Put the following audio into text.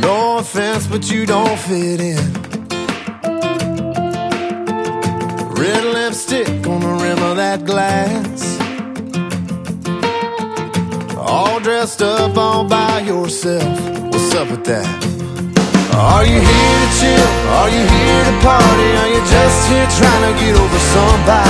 No offense, but you don't fit in. Red lipstick on the rim of that glass, all dressed up all by yourself. What's up with that? Are you here to chill? Are you here to party? Are you just here trying to get over somebody?